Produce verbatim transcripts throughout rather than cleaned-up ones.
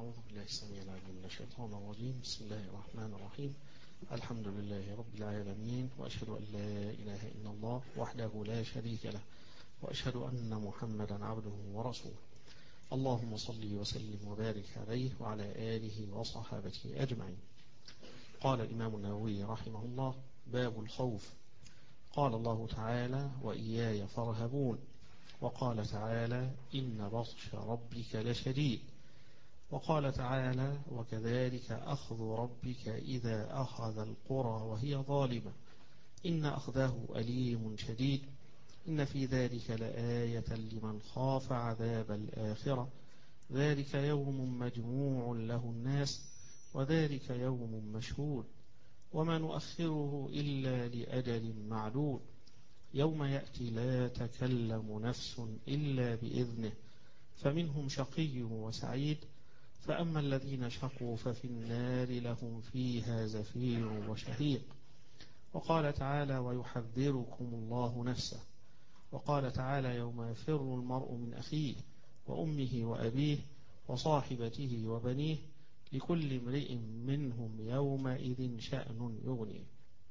أعوذ بالله السميع العليم من الشيطان الرجيم. بسم الله الرحمن الرحيم. الحمد لله رب العالمين، وأشهد أن لا إله إلا الله وحده لا شريك له، وأشهد أن محمدا عبده ورسوله. اللهم صل وسلم وبارك عليه وعلى آله وصحابته أجمعين. قال الإمام النووي رحمه الله: باب الخوف. قال الله تعالى: وإياي فارهبون. وقال تعالى: إن بطش ربك لشديد. وقال تعالى: وكذلك أخذ ربك إذا أخذ القرى وهي ظالمة إن أخذه أليم شديد إن في ذلك لآية لمن خاف عذاب الآخرة ذلك يوم مجموع له الناس وذلك يوم مشهود وما نؤخره إلا لأجل معدود يوم يأتي لا تكلم نفس إلا بإذنه فمنهم شقي وسعيد فأما الذين شقوا ففي النار لهم فيها زفير وشهيق. وقال تعالى: ويحذركم الله نفسه. وقال تعالى: يوم يفر المرء من أخيه وأمه وأبيه وصاحبته وبنيه لكل امرئ منهم يومئذ شأن يغنيه.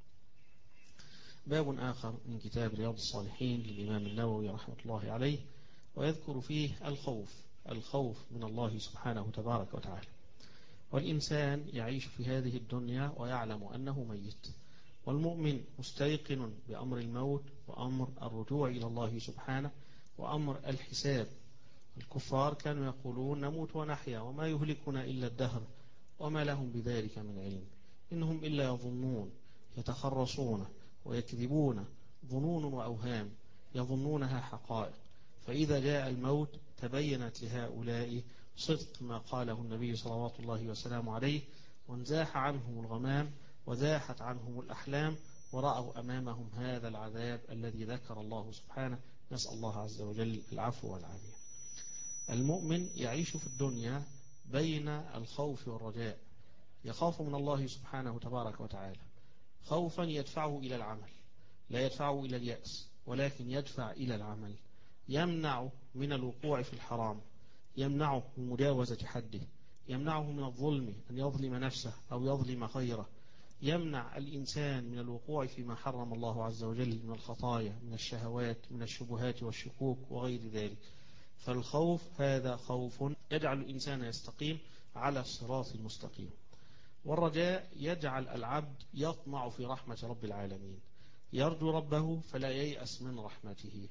باب آخر من كتاب رياض الصالحين للإمام النووي رحمة الله عليه، ويذكر فيه الخوف الخوف من الله سبحانه تبارك وتعالى. والإنسان يعيش في هذه الدنيا ويعلم أنه ميت، والمؤمن مستيقن بأمر الموت وأمر الرجوع إلى الله سبحانه وأمر الحساب. الكفار كانوا يقولون: نموت ونحيا وما يهلكنا إلا الدهر وما لهم بذلك من علم إنهم إلا يظنون يتخرصون ويكذبون ظنون وأوهام يظنونها حقائق، فإذا جاء الموت تبينت لهؤلاء صدق ما قاله النبي صلوات الله وسلامه عليه، وانزاح عنهم الغمام وزاحت عنهم الأحلام ورأوا أمامهم هذا العذاب الذي ذكر الله سبحانه. نسأل الله عز وجل العفو والعافية. المؤمن يعيش في الدنيا بين الخوف والرجاء، يخاف من الله سبحانه تبارك وتعالى خوفا يدفعه إلى العمل، لا يدفعه إلى اليأس ولكن يدفع إلى العمل، يمنع من الوقوع في الحرام، يمنعه من مجاوزة حده، يمنعه من الظلم أن يظلم نفسه أو يظلم غيره، يمنع الإنسان من الوقوع فيما حرم الله عز وجل من الخطايا من الشهوات من الشبهات والشكوك وغير ذلك. فالخوف هذا خوف يجعل الإنسان يستقيم على الصراط المستقيم. والرجاء يجعل العبد يطمع في رحمة رب العالمين، يرجو ربه فلا ييأس من رحمته.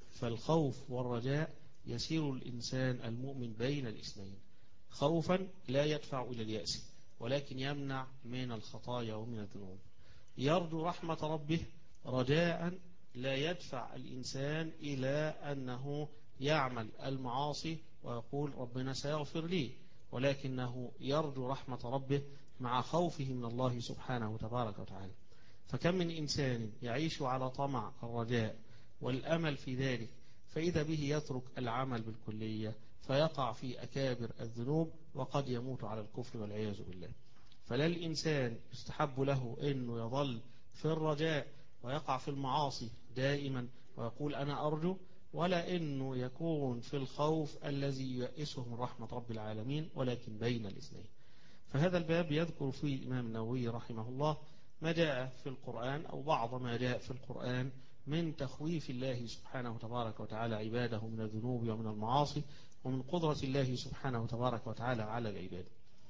فالخوف والرجاء يسير الإنسان المؤمن بين الاثنين، خوفا لا يدفع إلى اليأس ولكن يمنع من الخطايا ومن الذنوب، يرجو رحمة ربه رجاء لا يدفع الإنسان إلى أنه يعمل المعاصي ويقول ربنا سيغفر لي، ولكنه يرجو رحمة ربه مع خوفه من الله سبحانه تبارك وتعالى. فكم من إنسان يعيش على طمع الرجاء والأمل في ذلك، فإذا به يترك العمل بالكلية فيقع في أكابر الذنوب وقد يموت على الكفر والعياذ بالله. فلا الإنسان يستحب له أنه يظل في الرجاء ويقع في المعاصي دائما ويقول أنا أرجو، ولا أنه يكون في الخوف الذي ييأسه من رحمة رب العالمين، ولكن بين الاثنين. فهذا الباب يذكر فيه الإمام النووي رحمه الله ما جاء في القرآن أو بعض ما جاء في القرآن من تخويف الله سبحانه وتبارك وتعالى عباده من الذنوب ومن المعاصي، ومن قدرة الله سبحانه وتبارك وتعالى على العباد.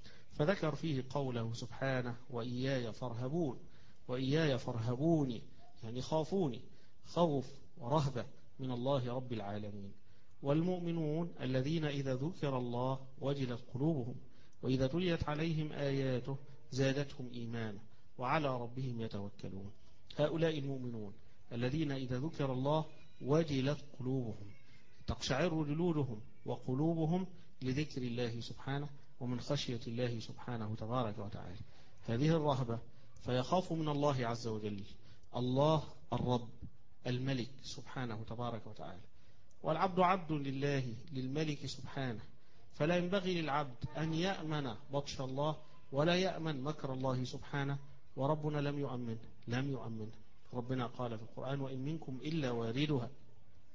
فذكر فيه قوله سبحانه: وإياي فارهبون. وإياي فارهبوني يعني خافوني، خوف ورهبة من الله رب العالمين. والمؤمنون الذين إذا ذكر الله وجلت قلوبهم وإذا تليت عليهم آياته زادتهم إيمانا وعلى ربهم يتوكلون. هؤلاء المؤمنون الذين إذا ذكر الله وجلت قلوبهم، تقشعر جلودهم وقلوبهم لذكر الله سبحانه ومن خشية الله سبحانه تبارك وتعالى. هذه الرهبة فيخاف من الله عز وجل، الله الرب الملك سبحانه تبارك وتعالى، والعبد عبد لله للملك سبحانه، فلا ينبغي للعبد أن يأمن بطش الله ولا يأمن مكر الله سبحانه، وربنا لم يؤمن لم يؤمن ربنا قال في القرآن: وإن منكم إلا واردها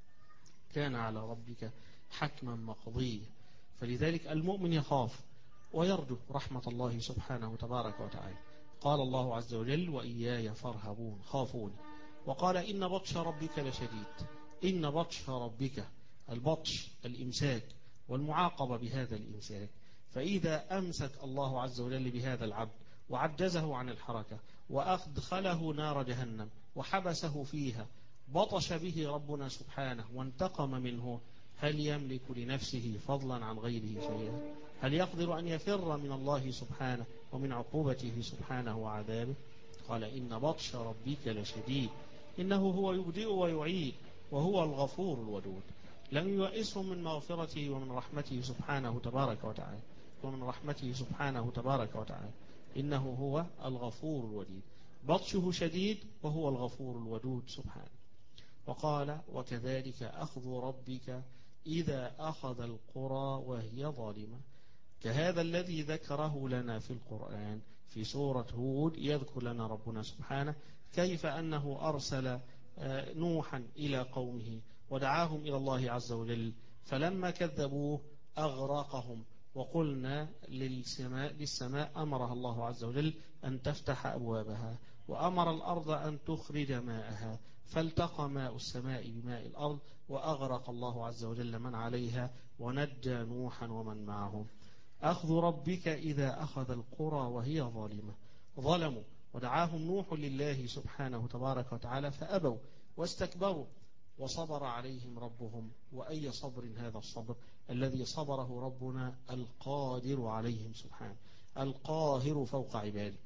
كان على ربك حتما مقضيا. فلذلك المؤمن يخاف، ويرجو رحمة الله سبحانه تبارك وتعالى. قال الله عز وجل: وإياي فارهبون، خافوني. وقال: إن بطش ربك لشديد. إن بطش ربك، البطش الإمساك والمعاقبة بهذا الإمساك. فإذا أمسك الله عز وجل بهذا العبد وعجزه عن الحركة وأدخله نار جهنم وحبسه فيها، بطش به ربنا سبحانه وانتقم منه، هل يملك لنفسه فضلا عن غيره شيئا؟ هل يقدر أن يفر من الله سبحانه ومن عقوبته سبحانه وعذابه؟ قال: إن بطش ربك لشديد، إنه هو يبدئ ويعيد وهو الغفور الودود. لم ييئسهم من مغفرته ومن رحمته سبحانه تبارك وتعالى ومن رحمته سبحانه تبارك وتعالى إنه هو الغفور الودود. بطشه شديد وهو الغفور الودود سبحانه. وقال: وكذلك أخذ ربك إذا أخذ القرى وهي ظالمة، كهذا الذي ذكره لنا في القرآن في سورة هود. يذكر لنا ربنا سبحانه كيف أنه أرسل نوحا إلى قومه ودعاهم إلى الله عز وجل، فلما كذبوه أغرقهم. وقلنا للسماء, للسماء أمرها الله عز وجل أن تفتح أبوابها، وأمر الأرض أن تخرج ماءها، فالتقى ماء السماء بماء الأرض وأغرق الله عز وجل من عليها ونجى نوحا ومن معه. أخذ ربك إذا أخذ القرى وهي ظالمة، ظلموا ودعاهم نوح لله سبحانه تبارك وتعالى فأبوا واستكبروا، وصبر عليهم ربهم. وأي صبر هذا الصبر الذي صبره ربنا القادر عليهم سبحانه، القاهر فوق عباده.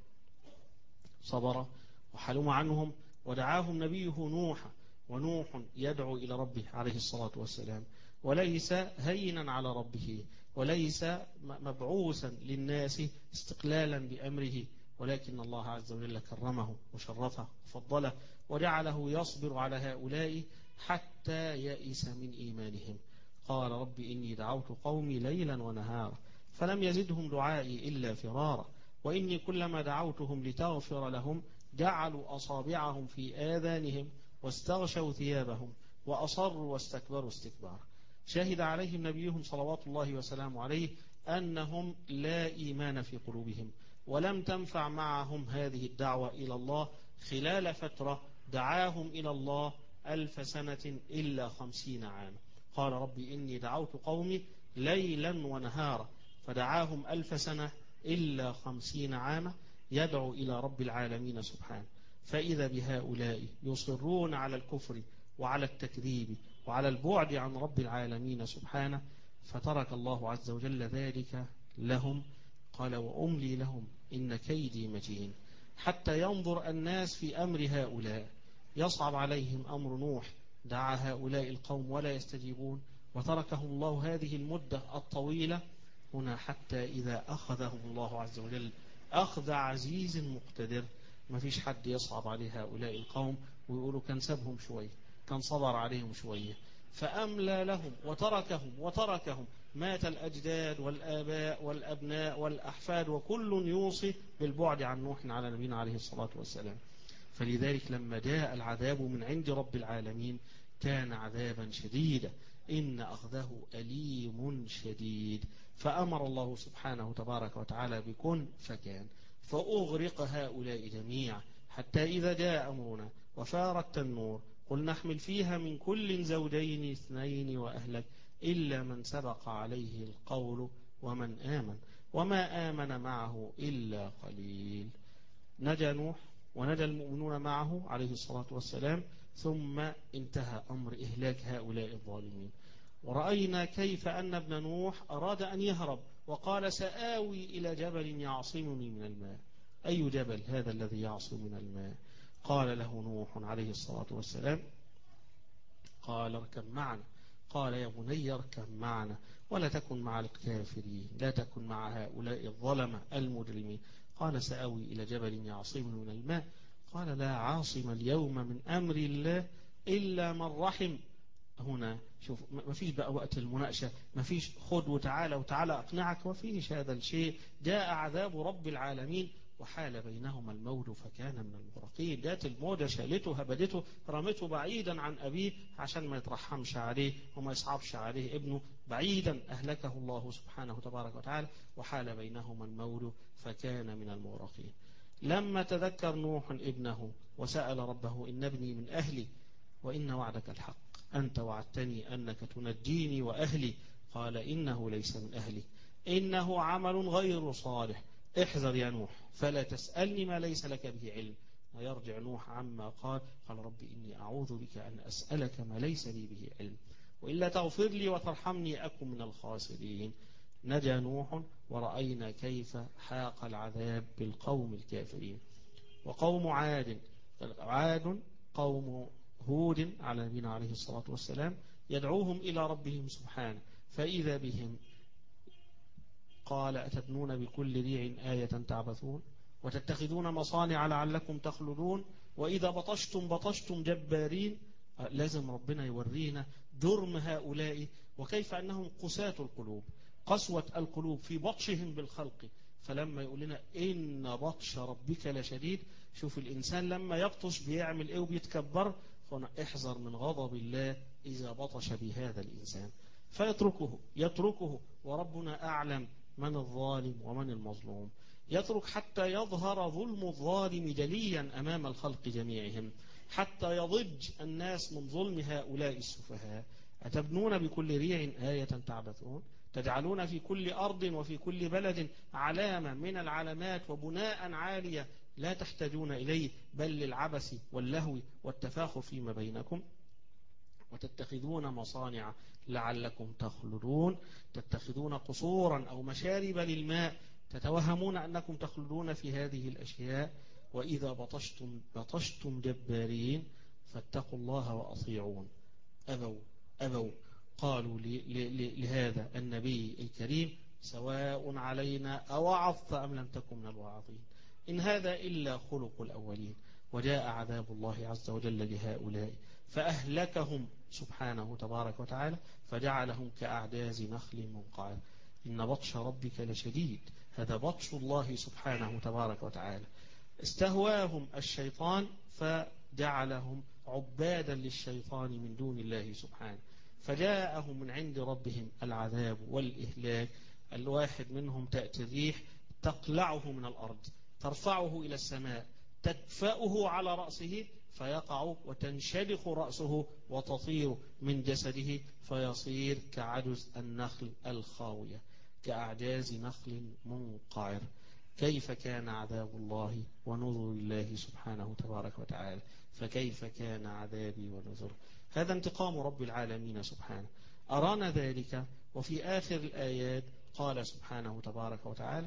صبر وحلم عنهم ودعاهم نبيه نوح، ونوح يدعو إلى ربه عليه الصلاة والسلام، وليس هينا على ربه، وليس مبعوثا للناس استقلالا بأمره، ولكن الله عز وجل كرمه وشرفه وفضله وجعله يصبر على هؤلاء حتى يئس من إيمانهم. قال: رب إني دعوت قومي ليلا ونهارا فلم يزدهم دعائي إلا فرارا، وإني كلما دعوتهم لتغفر لهم جعلوا أصابعهم في آذانهم واستغشوا ثيابهم وأصروا واستكبروا استكبارا. شهد عليهم نبيهم صلوات الله وسلامه عليه أنهم لا إيمان في قلوبهم، ولم تنفع معهم هذه الدعوة إلى الله خلال فترة دعاهم إلى الله ألف سنة إلا خمسين عاما. قال: رب إني دعوت قومي ليلا ونهارا، فدعاهم ألف سنة إلا خمسين عاما يدعو إلى رب العالمين سبحانه. فإذا بهؤلاء يصرون على الكفر وعلى التكذيب وعلى البعد عن رب العالمين سبحانه، فترك الله عز وجل ذلك لهم. قال: وأملي لهم إن كيدي متين. حتى ينظر الناس في أمر هؤلاء، يصعب عليهم أمر نوح، دعا هؤلاء القوم ولا يستجيبون، وتركهم الله هذه المدة الطويلة هنا، حتى إذا أخذهم الله عز وجل أخذ عزيز مقتدر، ما فيش حد يصعب عليه هؤلاء القوم ويقولوا كان سبهم شوية، كان صبر عليهم شوية، فأملى لهم وتركهم وتركهم. مات الأجداد والآباء والأبناء والأحفاد وكل يوصي بالبعد عن نوح على نبينا عليه الصلاة والسلام. فلذلك لما جاء العذاب من عند رب العالمين كان عذابا شديدا، إن أخذه أليم شديد. فأمر الله سبحانه تبارك وتعالى بكن فكان، فأغرق هؤلاء جميعا، حتى إذا جاء أمرنا وفار التنور قل نحمل فيها من كل زوجين اثنين وأهلك إلا من سبق عليه القول ومن آمن وما آمن معه إلا قليل. نجا نوح ونجا المؤمنون معه عليه الصلاة والسلام، ثم انتهى أمر إهلاك هؤلاء الظالمين. ورأينا كيف أن ابن نوح أراد أن يهرب وقال: سآوي إلى جبل يعصمني من الماء. أي جبل هذا الذي يعصم من الماء؟ قال له نوح عليه الصلاة والسلام: قال: اركب معنا. قال: يا بني اركب معنا ولا تكن مع الكافرين، لا تكن مع هؤلاء الظلمة المجرمين. قال: سآوي إلى جبل يعصمني من الماء. قال: لا عاصم اليوم من أمر الله إلا من رحم. هنا شوف، ما فيش بقى وقت المناقشة، ما فيش خد وتعالى وتعالى أقنعك، ما فيش هذا الشيء. جاء عذاب رب العالمين وحال بينهما الموج فكان من المغرقين. جات الموجة شالته هبدته رمته بعيدا عن أبيه عشان ما يترحمش عليه وما يصعبش عليه ابنه، بعيدا أهلكه الله سبحانه تبارك وتعالى، وحال بينهما الموج فكان من المغرقين. لما تذكر نوح ابنه وسأل ربه إن ابني من أهلي وإن وعدك الحق أنت وعدتني أنك تنجيني وأهلي، قال إنه ليس من أهلي إنه عمل غير صالح احذر يا نوح فلا تسألني ما ليس لك به علم. ويرجع نوح عما قال قال رب إني أعوذ بك أن أسألك ما ليس لي به علم وإلا تغفر لي وترحمني أكن من الخاسرين. نجا نوح ورأينا كيف حاق العذاب بالقوم الكافرين. وقوم عاد عاد قوم هود على نبينا عليه الصلاة والسلام يدعوهم إلى ربهم سبحانه فإذا بهم قال أتبنون بكل ريع آية تعبثون وتتخذون مصانع لعلكم تخلدون وإذا بطشتم بطشتم جبارين. لازم ربنا يورينا جرم هؤلاء وكيف أنهم قساة القلوب، قسوة القلوب في بطشهم بالخلق. فلما يقول لنا إن بطش ربك لشديد، شوف الإنسان لما يبطش بيعمل إيه وبيتكبر، احذر من غضب الله إذا بطش بهذا الإنسان فيتركه يتركه وربنا أعلم من الظالم ومن المظلوم. يترك حتى يظهر ظلم الظالم جليا أمام الخلق جميعهم، حتى يضج الناس من ظلم هؤلاء السفهاء. أتبنون بكل ريع آية تعبثون، تجعلون في كل أرض وفي كل بلد علامة من العلامات وبناء عالية لا تحتاجون إليه بل للعبث واللهو والتفاخر فيما بينكم. وتتخذون مصانع لعلكم تخلدون، تتخذون قصورا أو مشارب للماء تتوهمون أنكم تخلدون في هذه الأشياء. وإذا بطشتم بطشتم جبارين فاتقوا الله وأطيعون. أبوا أبوا قالوا لهذا النبي الكريم سواء علينا أوعظت أم لم تكن من الواعظين إن هذا إلا خلق الأولين. وجاء عذاب الله عز وجل لهؤلاء فأهلكهم سبحانه تبارك وتعالى فجعلهم كأعجاز نخل منقعر. إن بطش ربك لشديد، هذا بطش الله سبحانه تبارك وتعالى. استهواهم الشيطان فجعلهم عبادا للشيطان من دون الله سبحانه، فجاءهم من عند ربهم العذاب والإهلاك. الواحد منهم تأتي الريح تقلعه من الأرض ترفعه إلى السماء تدفأه على رأسه فيقع وتنشلخ رأسه وتطير من جسده فيصير كعجز النخل الخاوية كأعجاز نخل منقعر. كيف كان عذاب الله ونذر الله سبحانه تبارك وتعالى، فكيف كان عذابي ونذر. هذا انتقام رب العالمين سبحانه أرانا ذلك. وفي آخر الآيات قال سبحانه تبارك وتعالى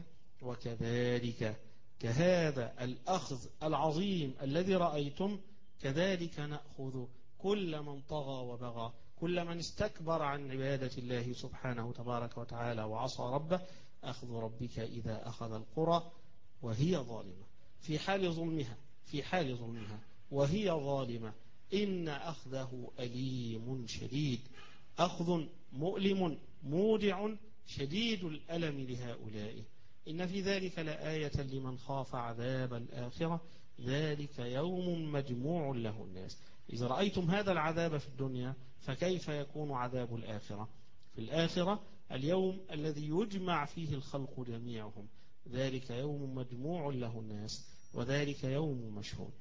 وكذلك كهذا الأخذ العظيم الذي رأيتم كذلك نأخذ كل من طغى وبغى، كل من استكبر عن عبادة الله سبحانه تبارك وتعالى وعصى ربه. أخذ ربك إذا أخذ القرى وهي ظالمة، في حال ظلمها في حال ظلمها وهي ظالمة إن أخذه أليم شديد. أخذ مؤلم مودع شديد الألم لهؤلاء. إن في ذلك لآية لمن خاف عذاب الآخرة ذلك يوم مجموع له الناس. إذا رأيتم هذا العذاب في الدنيا فكيف يكون عذاب الآخرة؟ في الآخرة اليوم الذي يجمع فيه الخلق جميعهم، ذلك يوم مجموع له الناس وذلك يوم مشهود.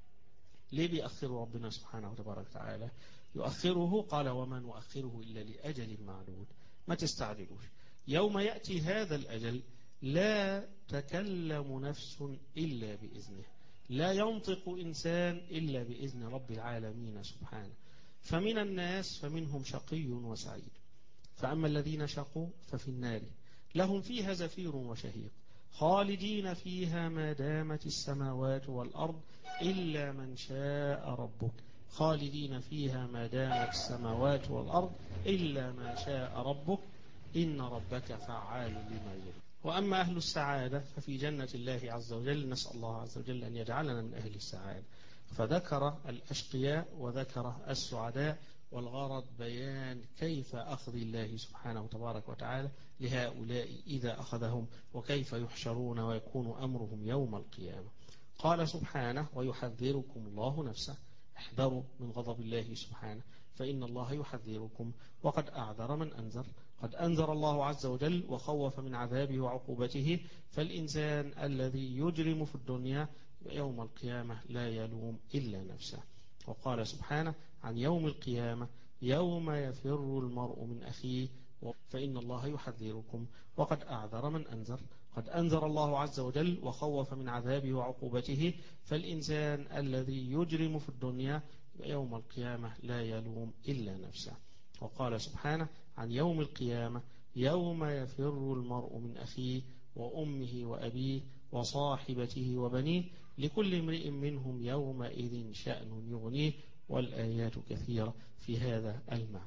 ليه بيأخره ربنا سبحانه وتبارك وتعالى؟ يؤخره قال وما نؤخره إلا لأجل معدود، ما تستعجلوش. يوم يأتي هذا الأجل لا تكلم نفس إلا بإذنه، لا ينطق إنسان إلا بإذن رب العالمين سبحانه. فمن الناس فمنهم شقي وسعيد، فأما الذين شقوا ففي النار لهم فيها زفير وشهيق خالدين فيها ما دامت السماوات والأرض إلا من شاء ربك. خالدين فيها ما دامت السماوات والأرض إلا ما شاء ربك إن ربك فعال لما يريد. وأما أهل السعادة ففي جنة الله عز وجل، نسأل الله عز وجل أن يجعلنا من أهل السعادة. فذكر الأشقياء وذكر السعداء والغرض بيان كيف أخذ الله سبحانه تبارك وتعالى لهؤلاء إذا أخذهم، وكيف يحشرون ويكون أمرهم يوم القيامة. قال سبحانه: ويحذركم الله نفسه، احذروا من غضب الله سبحانه فإن الله يحذركم، وقد أعذر من أنذر. قد أنذر الله عز وجل وخوف من عذابه وعقوبته، فالإنسان الذي يجرم في الدنيا يوم القيامة لا يلوم إلا نفسه. وقال سبحانه عن يوم القيامة: يوم يفر المرء من أخيه فإن الله يحذركم، وقد أعذر من أنذر. قد أنذر الله عز وجل وخوف من عذابه وعقوبته، فالإنسان الذي يجرم في الدنيا يوم القيامة لا يلوم إلا نفسه. وقال سبحانه عن يوم القيامة: يوم يفر المرء من أخيه وأمه وأبيه وصاحبته وبنيه لكل امرئ منهم يومئذ شأن يغنيه. والآيات كثيرة في هذا المعنى.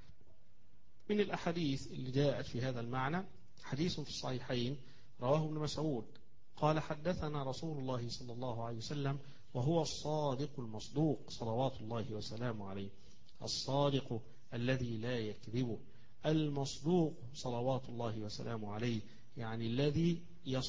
من الأحاديث اللي جاءت في هذا المعنى حديث في الصحيحين رواه ابن مسعود قال: حدثنا رسول الله صلى الله عليه وسلم وهو الصادق المصدوق صلوات الله وسلامه عليه. الصادق الذي لا يكذب، المصدوق صلوات الله وسلامه عليه، يعني الذي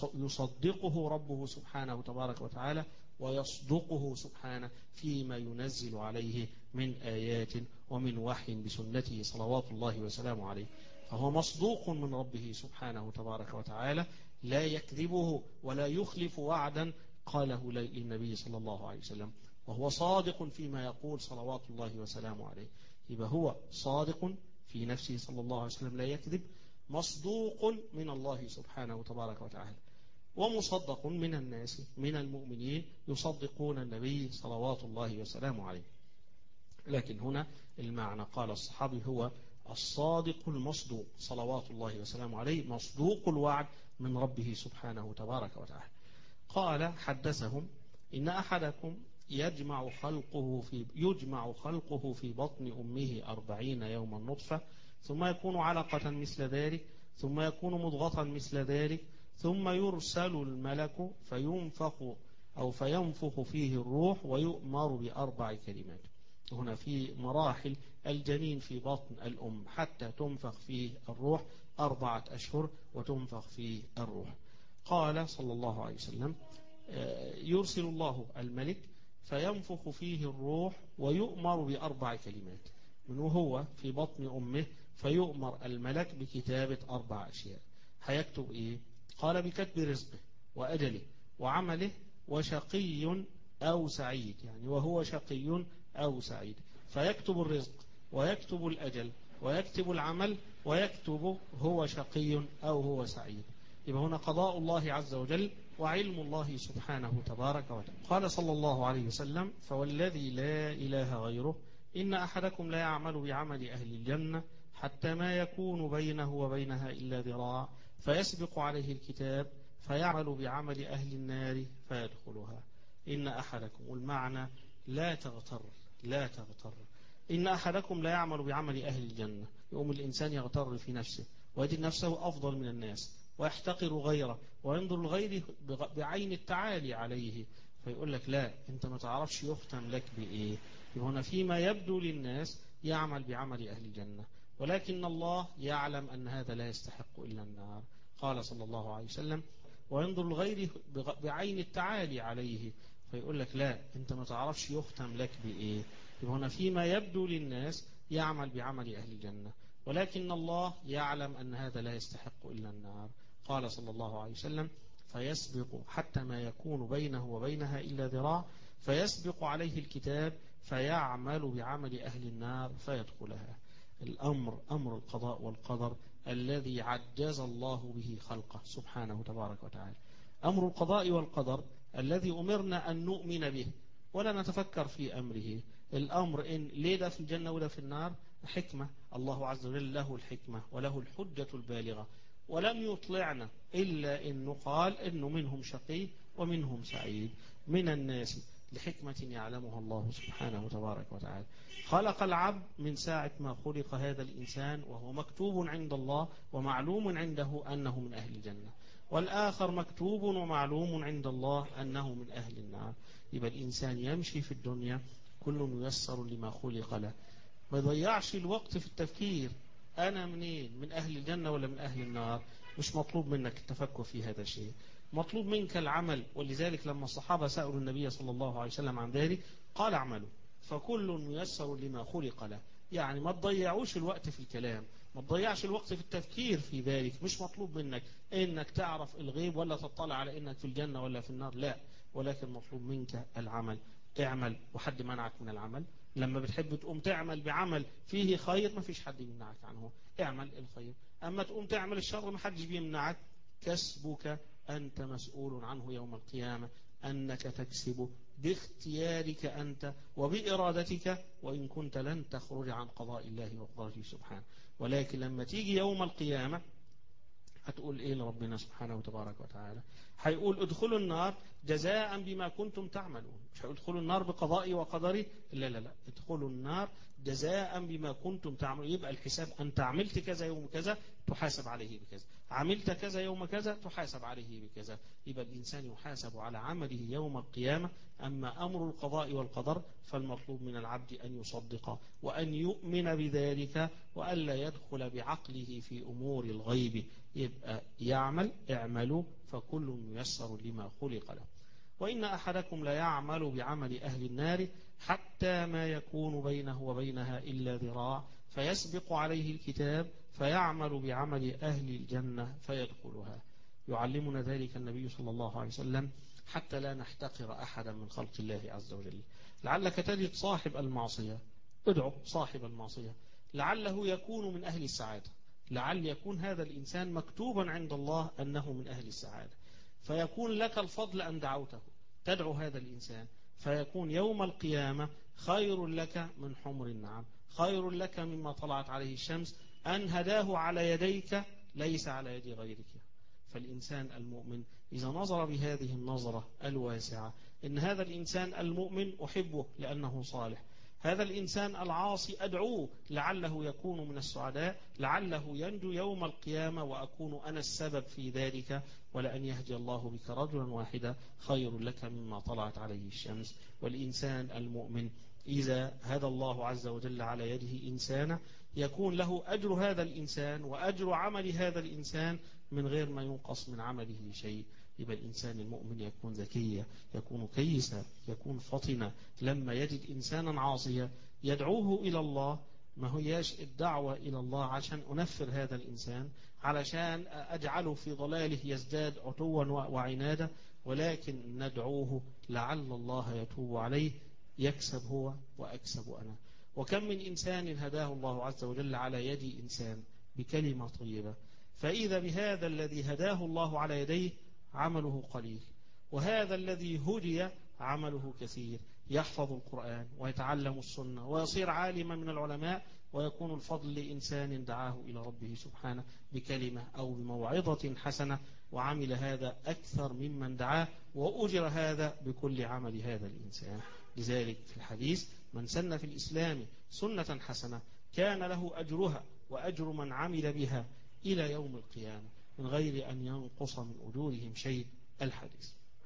يصدقه ربه سبحانه تبارك وتعالى ويصدقه سبحانه فيما ينزل عليه من آيات ومن وحي بسنته صلوات الله وسلامه عليه. فهو مصدوق من ربه سبحانه تبارك وتعالى، لا يكذبه ولا يخلف وعدا قاله للنبي صلى الله عليه وسلم، وهو صادق فيما يقول صلوات الله وسلامه عليه. يبقى هو صادق في نفسه صلى الله عليه وسلم لا يكذب، مصدوق من الله سبحانه تبارك وتعالى، ومصدق من الناس من المؤمنين يصدقون النبي صلوات الله وسلامه عليه. لكن هنا المعنى قال الصحابي هو الصادق المصدوق صلوات الله وسلامه عليه، مصدوق الوعد من ربه سبحانه تبارك وتعالى. قال: حدثهم إن أحدكم يجمع خلقه في يجمع خلقه في بطن أمه أربعين يوما نطفة، ثم يكون علقة مثل ذلك، ثم يكون مضغة مثل ذلك، ثم يرسل الملك فينفخ أو فينفخ فيه الروح ويؤمر بأربع كلمات. هنا في مراحل الجنين في بطن الأم حتى تنفخ فيه الروح أربعة أشهر وتنفخ فيه الروح. قال صلى الله عليه وسلم: يرسل الله الملك فينفخ فيه الروح ويؤمر بأربع كلمات. من وهو في بطن أمه فيؤمر الملك بكتابة أربع أشياء. هيكتب إيه؟ قال: بكتب رزقه وأجله وعمله وشقي أو سعيد، يعني وهو شقي أو سعيد. فيكتب الرزق ويكتب الأجل ويكتب العمل ويكتب هو شقي أو هو سعيد. يبقى هنا قضاء الله عز وجل وعلم الله سبحانه تبارك وتعالى. قال صلى الله عليه وسلم: فوالذي لا إله غيره إن أحدكم لا يعمل بعمل أهل الجنة حتى ما يكون بينه وبينها إلا ذراع، فيسبق عليه الكتاب فيعمل بعمل أهل النار فيدخلها. إن أحدكم، والمعنى لا تغتر لا تغتر إن أحدكم لا يعمل بعمل أهل الجنة. يقوم الإنسان يغتر في نفسه ويجد نفسه أفضل من الناس ويحتقر غيره وينظر لغيره بعين التعالي عليه، فيقول لك: لا، أنت ما تعرفش يختم لك بإيه. هنا فيما يبدو للناس يعمل بعمل أهل الجنة، ولكن الله يعلم أن هذا لا يستحق إلا النار. قال صلى الله عليه وسلم: وينظر لغيره بعين التعالي عليه، فيقول لك: لا، أنت ما تعرفش يختم لك بإيه. هنا فيما يبدو للناس يعمل بعمل أهل الجنة، ولكن الله يعلم أن هذا لا يستحق إلا النار. قال صلى الله عليه وسلم: فيسبق حتى ما يكون بينه وبينها إلا ذراع، فيسبق عليه الكتاب فيعمل بعمل أهل النار فيدخلها. الأمر أمر القضاء والقدر الذي عجز الله به خلقه سبحانه تبارك وتعالى. أمر القضاء والقدر الذي أمرنا أن نؤمن به ولا نتفكر في أمره. الأمر إن ليه ده في الجنة وده في النار، حكمة الله عز وجل، له الحكمة وله الحجة البالغة، ولم يطلعنا إلا إنه قال إنه منهم شقي ومنهم سعيد من الناس لحكمة يعلمها الله سبحانه تبارك وتعالى. خلق العبد من ساعة ما خلق هذا الإنسان وهو مكتوب عند الله ومعلوم عنده أنه من أهل الجنة، والآخر مكتوب ومعلوم عند الله أنه من أهل النار. يبقى الإنسان يمشي في الدنيا كل ميسر لما خلق له. ما يضيعش الوقت في التفكير أنا منين، من أهل الجنة ولا من أهل النار. مش مطلوب منك التفكر في هذا الشيء، مطلوب منك العمل. ولذلك لما الصحابة سألوا النبي صلى الله عليه وسلم عن ذلك قال اعملوا فكل ميسر لما خلق له. يعني ما تضيعوش الوقت في الكلام، ما تضيعش الوقت في التفكير في ذلك. مش مطلوب منك انك تعرف الغيب ولا تطلع على انك في الجنة ولا في النار، لا، ولكن مطلوب منك العمل. اعمل، وحد منعك من العمل؟ لما بتحب تقوم تعمل بعمل فيه خير ما فيش حد يمنعك عنه، اعمل الخير. اما تقوم تعمل الشر ما حدش بيمنعك. كسبك أنت مسؤول عنه يوم القيامة، أنك تكسبه باختيارك أنت وبإرادتك، وإن كنت لن تخرج عن قضاء الله وقدره سبحانه. ولكن لما تيجي يوم القيامة هتقول إيه لربنا سبحانه وتبارك وتعالى؟ هيقول ادخلوا النار جزاء بما كنتم تعملون. مش هيقول ادخلوا النار بقضائي وقدري، لا لا لا، ادخلوا النار جزاء بما كنتم تعملون. يبقى الحساب أنت عملت كذا يوم كذا تحاسب عليه بكذا، عملت كذا يوم كذا تحاسب عليه بكذا. يبقى الإنسان يحاسب على عمله يوم القيامة. أما أمر القضاء والقدر فالمطلوب من العبد أن يصدق وأن يؤمن بذلك، وألا يدخل بعقله في أمور الغيب. يبقى يعمل، اعملوا فكل ميسر لما خلق له. وإن أحدكم لا يعمل بعمل أهل النار حتى ما يكون بينه وبينها إلا ذراع فيسبق عليه الكتاب فيعمل بعمل أهل الجنة فيدخلها. يعلمنا ذلك النبي صلى الله عليه وسلم حتى لا نحتقر أحدا من خلق الله عز وجل. لعلك تجد صاحب المعصية، ادعو صاحب المعصية لعله يكون من أهل السعادة، لعل يكون هذا الإنسان مكتوبا عند الله أنه من أهل السعادة، فيكون لك الفضل أن دعوته. تدعو هذا الإنسان فيكون يوم القيامة خير لك من حمر النعم، خير لك مما طلعت عليه الشمس، أن هداه على يديك ليس على يد غيرك. فالإنسان المؤمن إذا نظر بهذه النظرة الواسعة إن هذا الإنسان المؤمن أحبه لأنه صالح، هذا الإنسان العاصي أدعوه لعله يكون من السعداء، لعله ينجو يوم القيامة وأكون أنا السبب في ذلك، ولأن يهدي الله بك رجلا واحدا خير لك مما طلعت عليه الشمس. والإنسان المؤمن إذا هدى الله عز وجل على يده إنسانا يكون له أجر هذا الإنسان وأجر عمل هذا الإنسان من غير ما ينقص من عمله شيء. يبقى الإنسان المؤمن يكون ذكيا، يكون كيسا، يكون فطنا. لما يجد إنسانا عاصيا يدعوه إلى الله، ما هياش الدعوة إلى الله عشان أنفر هذا الإنسان، علشان أجعله في ضلاله يزداد عتوا وعنادا، ولكن ندعوه لعل الله يتوب عليه، يكسب هو وأكسب أنا. وكم من إنسان هداه الله عز وجل على يد إنسان بكلمة طيبة، فإذا بهذا الذي هداه الله على يديه عمله قليل، وهذا الذي هدي عمله كثير، يحفظ القرآن ويتعلم السنة ويصير عالما من العلماء، ويكون الفضل لإنسان دعاه إلى ربه سبحانه بكلمة أو بموعظة حسنة، وعمل هذا أكثر ممن دعاه، وأجر هذا بكل عمل هذا الإنسان. لذلك في الحديث من سن في الإسلام سنة حسنة كان له أجرها وأجر من عمل بها إلى يوم القيامة من غير أن ينقص من أجورهم شيء. الحديث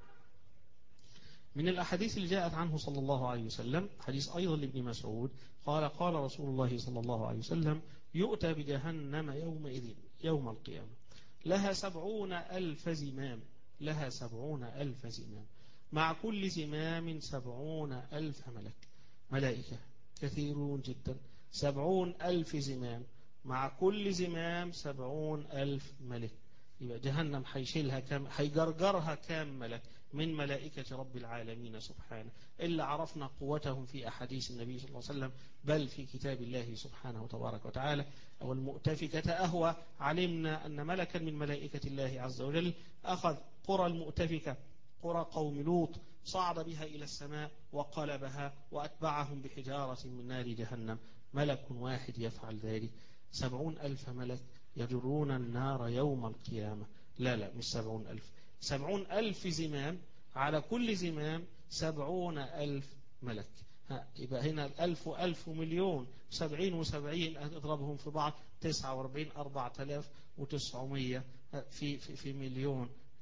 من الأحاديث اللي جاءت عنه صلى الله عليه وسلم حديث أيضا لابن مسعود قال قال رسول الله صلى الله عليه وسلم يؤتى بجهنم يومئذ يوم القيامة لها سبعون ألف زمام، لها سبعون ألف زمام، مع كل زمام سبعون ألف ملك، ملائكة كثيرون جدا، سبعون ألف زمام، مع كل زمام سبعون ألف ملك. يبقى جهنم حيشيلها كام، حيجرجرها كام ملك من ملائكة رب العالمين سبحانه، إلا عرفنا قوتهم في أحاديث النبي صلى الله عليه وسلم بل في كتاب الله سبحانه وتبارك وتعالى. أو المؤتفكة أهوى، علمنا أن ملكا من ملائكة الله عز وجل أخذ قرى المؤتفكة قرى قوم لوط صعد بها إلى السماء وقلبها وأتبعهم بحجارة من نار جهنم، ملك واحد يفعل ذلك. سبعون ألف ملك يجرون النار يوم القيامة، لا لا مش سبعون ألف، سبعون ألف زمام، على كل زمام سبعون ألف ملك. ها يبقى هنا الألف وألف مليون، سبعين وسبعين أضربهم في بعض تسعة وأربعين أربعة آلاف وتسعمية في, في, في مليون،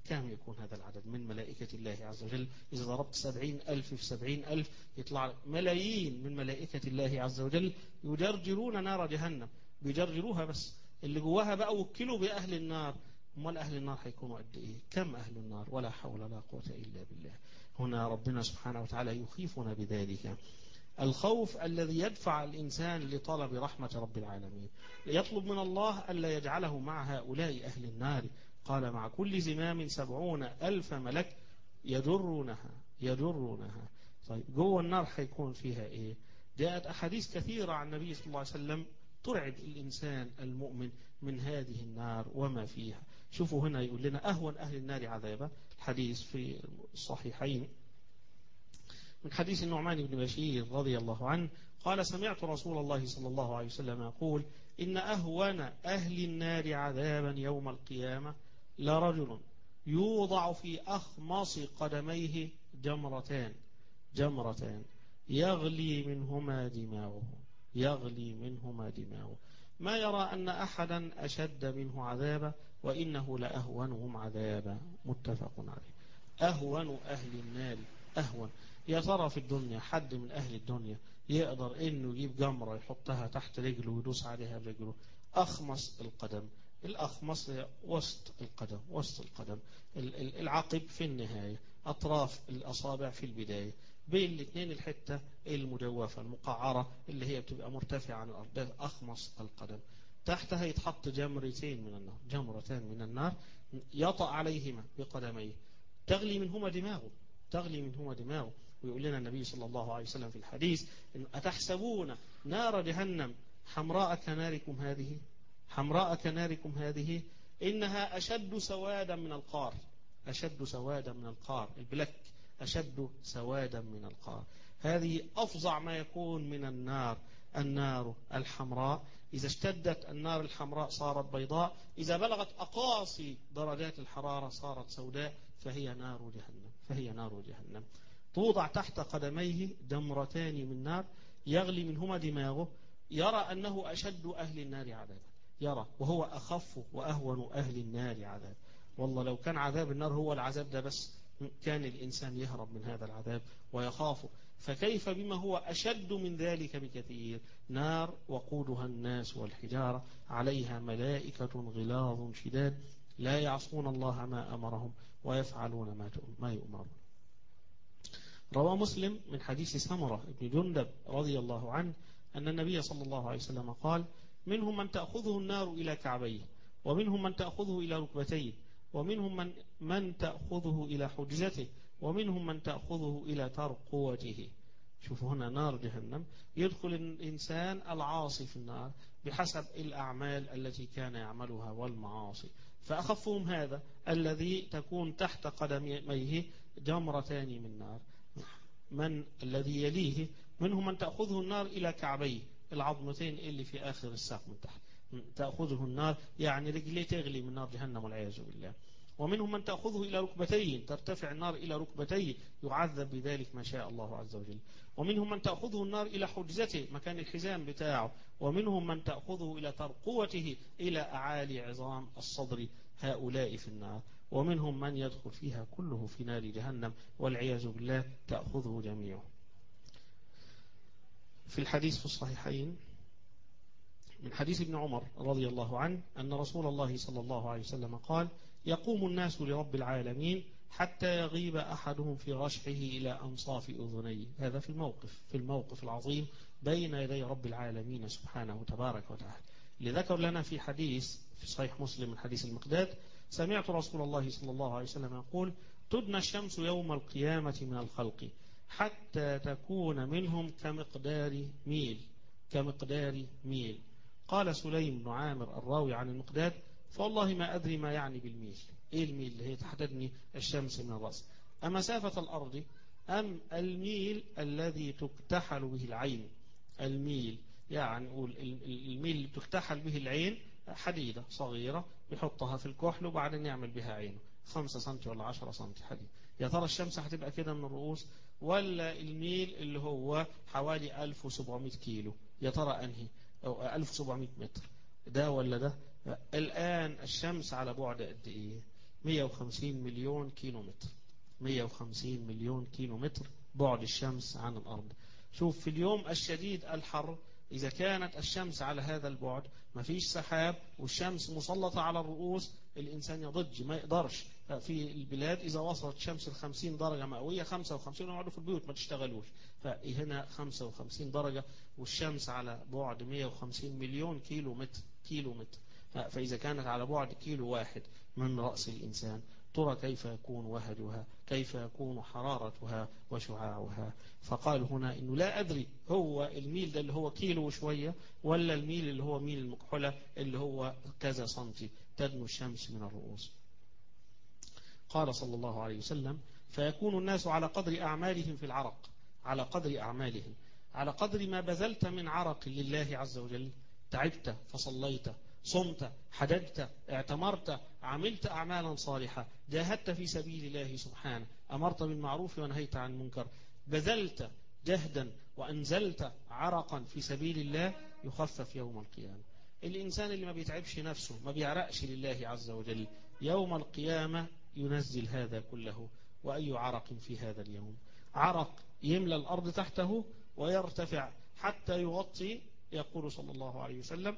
كم يكون هذا العدد من ملائكة الله عز وجل؟ إذا ضربت سبعين ألف في سبعين ألف يطلع ملايين من ملائكة الله عز وجل يجرجرون نار جهنم، بيجرجروها بس، اللي جواها بقى وكلوا بأهل النار. امال أهل النار هيكونوا قد إيه؟ كم أهل النار؟ ولا حول ولا قوة إلا بالله. هنا ربنا سبحانه وتعالى يخيفنا بذلك، الخوف الذي يدفع الإنسان لطلب رحمة رب العالمين، يطلب من الله ألا يجعله مع هؤلاء أهل النار. قال مع كل زمام سبعون ألف ملك يجرونها يجرونها. طيب جوه النار هيكون فيها إيه؟ جاءت أحاديث كثيرة عن النبي صلى الله عليه وسلم ترعب الإنسان المؤمن من هذه النار وما فيها. شوفوا هنا يقول لنا أهون أهل النار عذابا، الحديث في الصحيحين من حديث النعمان بن بشير رضي الله عنه قال سمعت رسول الله صلى الله عليه وسلم يقول إن أهون أهل النار عذابا يوم القيامة لرجل يوضع في أخمص قدميه جمرتان جمرتان يغلي منهما دماغه يغلي منهما دماغه ما يرى أن أحدا أشد منه عذابا وإنه لأهونهم عذابا. متفق عليه. أهون أهل النار أهون. يا ترى في الدنيا حد من أهل الدنيا يقدر إنه يجيب جمرة يحطها تحت رجله ويدوس عليها برجله؟ أخمص القدم، الأخمص وسط القدم، وسط القدم، العقب في النهاية، أطراف الأصابع في البداية، بين الاثنين الحتة المجوفة المقعرة اللي هي بتبقى مرتفعة عن الأرض، ده أخمص القدم. تحتها يتحط جمرتين من النار، جمرتان من النار يطأ عليهما بقدميه تغلي منهما دماغه تغلي منهما دماغه. ويقول لنا النبي صلى الله عليه وسلم في الحديث إن أتحسبون نار جهنم حمراء كناركم هذه حمراء كناركم هذه إنها أشد سوادا من القار أشد سوادا من القار البلك أشد سوادا من القار. هذه أفظع ما يكون من النار، النار الحمراء. إذا اشتدت النار الحمراء صارت بيضاء، إذا بلغت أقاصي درجات الحرارة صارت سوداء، فهي نار جهنم فهي نار جهنم. توضع تحت قدميه جمرتان من نار يغلي منهما دماغه، يرى أنه أشد أهل النار عذابا، يرى وهو أخف وأهون أهل النار عذاب. والله لو كان عذاب النار هو العذاب ده بس كان الإنسان يهرب من هذا العذاب ويخافه، فكيف بما هو أشد من ذلك بكثير؟ نار وقودها الناس والحجارة عليها ملائكة غلاظ شداد لا يعصون الله ما أمرهم ويفعلون ما يؤمرون. روى مسلم من حديث سمرة بن جندب رضي الله عنه أن النبي صلى الله عليه وسلم قال منهم من تأخذه النار إلى كعبيه، ومنهم من تأخذه إلى ركبتيه، ومنهم من, من تأخذه إلى حجزته، ومنهم من تأخذه إلى ترقوته. شوفوا هنا نار جهنم يدخل الإنسان العاصي في النار بحسب الأعمال التي كان يعملها والمعاصي، فأخفهم هذا الذي تكون تحت قدميه جمرتان من نار. من الذي يليه منهم من تأخذه النار إلى كعبيه، العظمتين اللي في آخر الساق من تحت تأخذه النار، يعني رجليه تغلي من نار جهنم والعياذ بالله. ومنهم من تأخذه إلى ركبتين، ترتفع النار إلى ركبتيه يعذب بذلك ما شاء الله عز وجل. ومنهم من تأخذه النار إلى حجزته مكان الحزام بتاعه، ومنهم من تأخذه إلى ترقوته إلى أعالي عظام الصدر، هؤلاء في النار. ومنهم من يدخل فيها كله في نار جهنم والعياذ بالله تأخذه جميعه. في الحديث في الصحيحين من حديث ابن عمر رضي الله عنه أن رسول الله صلى الله عليه وسلم قال يقوم الناس لرب العالمين حتى يغيب أحدهم في رشحه إلى أنصاف أذنيه. هذا في الموقف في الموقف العظيم بين يدي رب العالمين سبحانه تبارك وتعالى. لذكر لنا في حديث في صحيح مسلم من حديث المقداد سمعت رسول الله صلى الله عليه وسلم يقول تدنى الشمس يوم القيامة من الخلق حتى تكون منهم كمقدار ميل كمقدار ميل. قال سليم بن عامر الراوي عن المقداد فوالله ما أدري ما يعني بالميل. إيه الميل اللي هي تحددني الشمس من الرأس؟ أمسافة الأرض أم الميل الذي تكتحل به العين؟ الميل يعني نقول الميل اللي بتكتحل به العين حديدة صغيرة بيحطها في الكحل وبعدين يعمل بها عينه خمسة سنتي ولا عشرة سنتي حديد. يا ترى الشمس هتبقى كده من الرؤوس ولا الميل اللي هو حوالي ألف وسبعمائة كيلو؟ يا ترى أنهي؟ أو ألف وسبعمائة متر ده ولا ده؟ الآن الشمس على بعد قد إيه؟ مئة وخمسين مليون كيلو متر. مئة وخمسين مليون كيلو متر بعد الشمس عن الأرض. شوف في اليوم الشديد الحر إذا كانت الشمس على هذا البعد، ما فيش سحاب والشمس مسلطة على الرؤوس، الإنسان يضج ما يقدرش. في البلاد إذا وصلت شمس الخمسين درجة مئوية، خمسة وخمسين يقعدوا في البيوت ما تشتغلوش. فهنا خمسة وخمسين درجة والشمس على بعد مئة وخمسين مليون كيلو متر. كيلو متر. فإذا كانت على بعد كيلو واحد من رأس الإنسان، ترى كيف يكون وهدها، كيف يكون حرارتها وشعاعها. فقال هنا إنه لا أدري هو الميل ده اللي هو كيلو وشوية، ولا الميل اللي هو ميل المكحلة اللي هو كذا سنتي تدنو الشمس من الرؤوس. قال صلى الله عليه وسلم: فيكون الناس على قدر أعمالهم في العرق، على قدر أعمالهم، على قدر ما بذلت من عرق لله عز وجل. تعبت فصليت، صمت، حددت، اعتمرت، عملت أعمالا صالحة، جاهدت في سبيل الله سبحانه، أمرت بالمعروف ونهيت عن المنكر، بذلت جهدا وأنزلت عرقا في سبيل الله، يخفف يوم القيامة. الإنسان اللي ما بيتعبش نفسه، ما بيعرقش لله عز وجل، يوم القيامة ينزل هذا كله. وأي عرق في هذا اليوم؟ عرق يملى الأرض تحته ويرتفع حتى يغطي. يقول صلى الله عليه وسلم: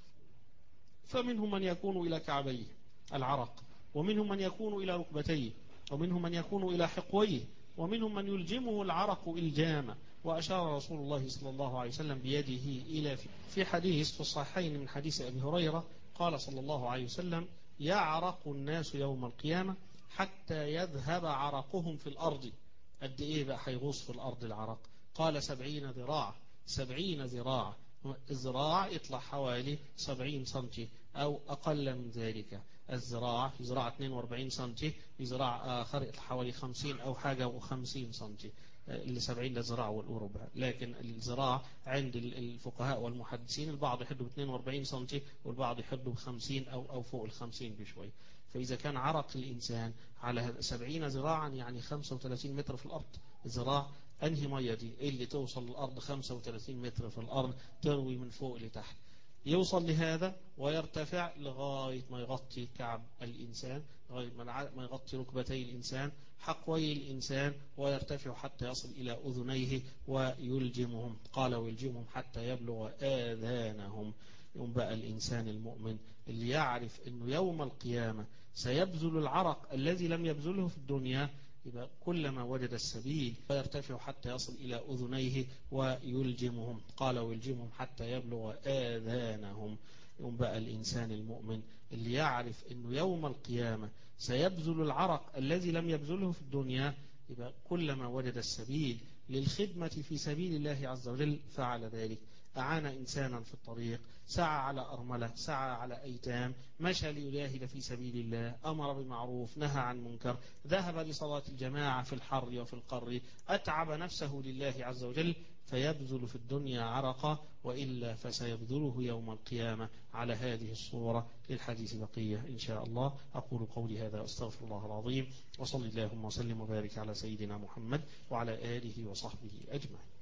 فمنهم من يكون إلى كعبيه العرق، ومنهم من يكون إلى ركبتيه، ومنهم من يكون إلى حقويه، ومنهم من يلجمه العرق إلجاما. وأشار رسول الله صلى الله عليه وسلم بيده إلى في حديث في الصحيحين من حديث أبي هريرة قال صلى الله عليه وسلم: يعرق الناس يوم القيامة حتى يذهب عرقهم في الأرض. قد إيه بقى هيغوص في الأرض العرق؟ قال: سبعين ذراع. سبعين ذراع. الذراع يطلع حوالي سبعين سنتي أو أقل من ذلك. الذراع في ذراع اثنين وأربعين سنتي، في ذراع آخر يطلع حوالي خمسين أو حاجة وخمسين سنتي. اللي سبعين للذراع والأوروبا. لكن الذراع عند الفقهاء والمحدثين البعض يحدوا ب اثنين وأربعين سنتي والبعض يحدوا ب خمسين أو أو فوق ال خمسين بشوي. فإذا كان عرق الإنسان على سبعين ذراعا يعني خمسة وثلاثين متر في الأرض. الذراع أنهي مية دي اللي توصل للأرض خمسة وثلاثين متر في الأرض، تروي من فوق لتحت، يوصل لهذا ويرتفع لغاية ما يغطي كعب الإنسان، لغاية ما يغطي ركبتي الإنسان، حقوي الإنسان، ويرتفع حتى يصل إلى أذنيه ويلجمهم. قال: ويلجمهم حتى يبلغ آذانهم. يوم بقى الإنسان المؤمن اللي يعرف أنه يوم القيامة سيبذل العرق الذي لم يبذله في الدنيا، يبقى كلما وجد السبيل فيرتفع حتى يصل إلى أذنيه ويلجمهم. قال: ويلجمهم حتى يبلغ آذانهم. يوم بقى الإنسان المؤمن اللي يعرف أنه يوم القيامة سيبذل العرق الذي لم يبذله في الدنيا، يبقى كلما وجد السبيل للخدمة في سبيل الله عز وجل فعل ذلك. أعان إنسانا في الطريق، سعى على أرملة، سعى على أيتام، مشى ليجاهد في سبيل الله، أمر بالمعروف، نهى عن منكر، ذهب لصلاة الجماعة في الحر وفي القر، أتعب نفسه لله عز وجل، فيبذل في الدنيا عرقا، وإلا فسيبذله يوم القيامة على هذه الصورة. للحديث بقية إن شاء الله. أقول قولي هذا أستغفر الله العظيم، وصلي اللهم وسلم وبارك على سيدنا محمد وعلى آله وصحبه أجمعين.